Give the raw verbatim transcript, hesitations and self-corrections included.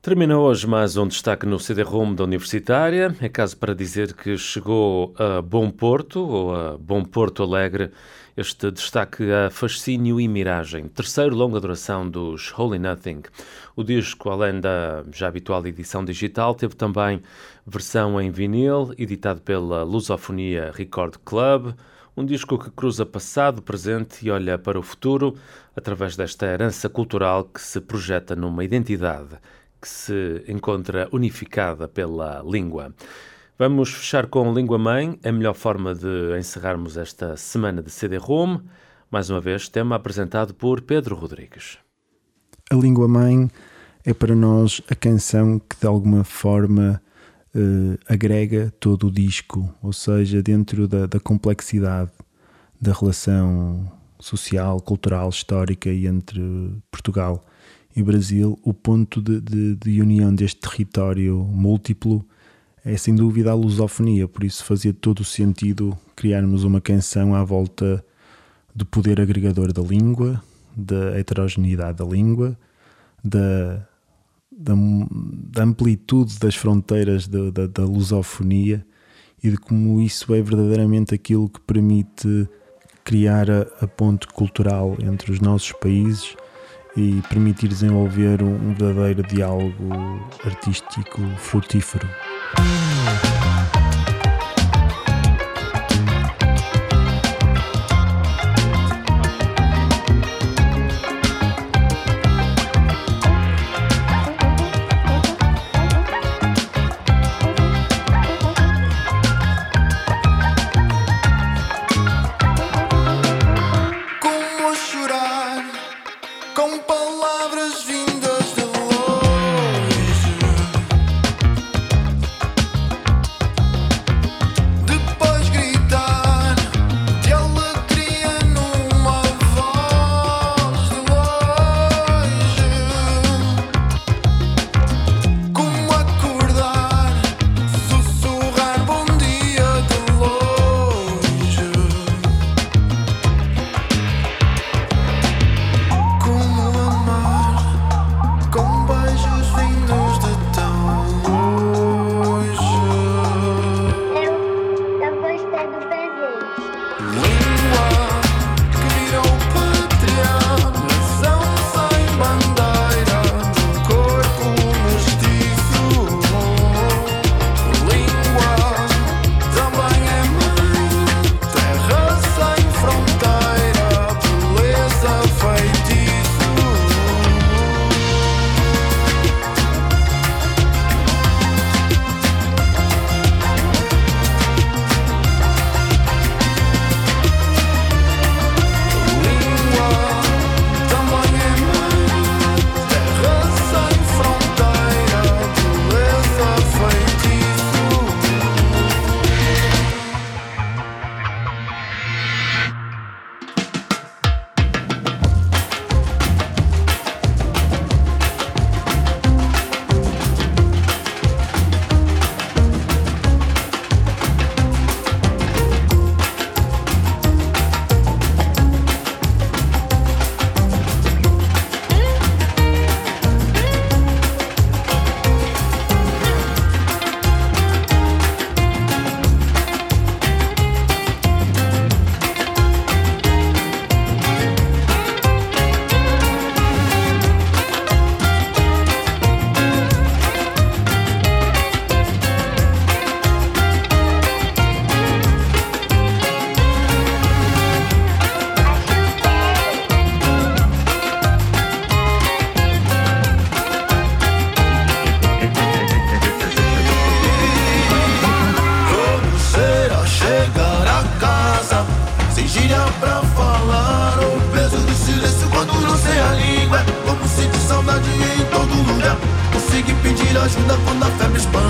Termina hoje mais um destaque no C D-ROM da Universitária. É caso para dizer que chegou a Bom Porto, ou a Bom Porto Alegre, este destaque a Fascínio e Miragem, terceiro longa duração dos Holy Nothing. O disco, além da já habitual edição digital, teve também versão em vinil, editado pela Lusofonia Record Club, um disco que cruza passado, presente e olha para o futuro através desta herança cultural que se projeta numa identidade que se encontra unificada pela língua. Vamos fechar com Língua Mãe, a melhor forma de encerrarmos esta semana de C D-ROM. Mais uma vez, tema apresentado por Pedro Rodrigues. A Língua Mãe é para nós a canção que de alguma forma eh, agrega todo o disco, ou seja, dentro da, da complexidade da relação social, cultural, histórica e entre Portugal e Brasil, o ponto de, de, de união deste território múltiplo é sem dúvida a lusofonia, por isso fazia todo o sentido criarmos uma canção à volta do poder agregador da língua, da heterogeneidade da língua, da, da, da amplitude das fronteiras da, da, da lusofonia e de como isso é verdadeiramente aquilo que permite criar a, a ponte cultural entre os nossos países e permitir desenvolver um verdadeiro diálogo artístico frutífero. Ajuda quando a febre expande.